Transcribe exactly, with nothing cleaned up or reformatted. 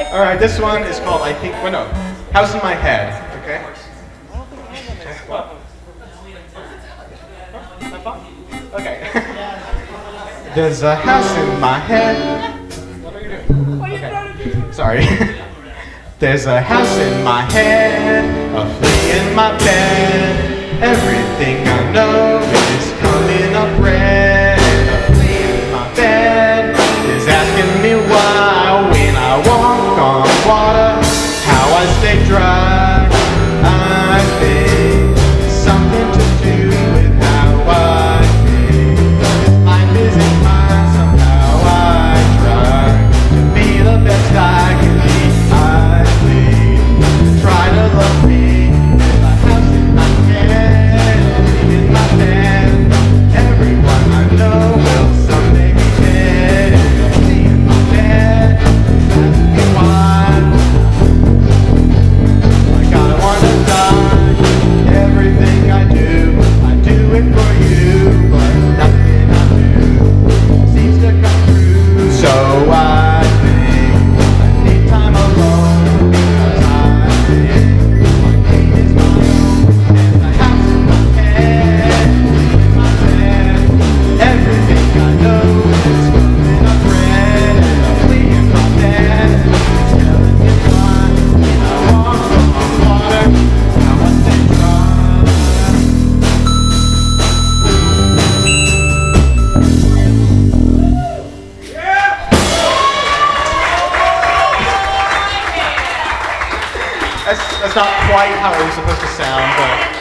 All right, this one is called I think. Well, no, House in My Head. Okay. What? Okay. There's a house in my head. What are you doing? What are you trying to do? Sorry. There's a house in my head, a flea in my bed. Everything I know is coming up red. A flea in my bed is asking me why when I walk on water, how I stay dry. I think it's something to do with how I think. Life isn't mine, somehow I try to be the best I can be. I think, try to love me. There's a house in my head, in my bed. Everyone I know will someday be dead. And a flea in my bed, ask me why. Like I wanna die. Everything I do, I do it for you, but nothing I do seems to come true. So I think I need time alone, because I think my pain is my own. There's a house in my head, in my bed. Everything I know is coming up red, and a flea in my bed is telling me why when I walk on water, how I stay dry. That's, that's not quite how it was supposed to sound, but